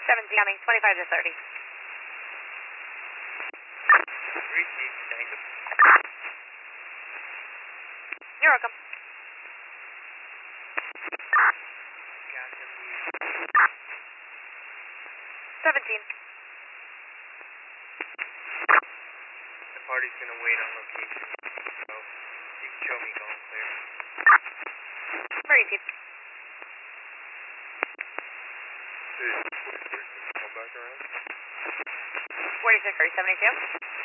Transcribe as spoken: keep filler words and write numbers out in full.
seventeen coming, twenty-five to thirty. three Chief, thank you. You're welcome. seventeen. The party's gonna wait on location, so you can show me going clear. Marine Chief. Hey, forty-six, come back around. forty-six, seventy-two.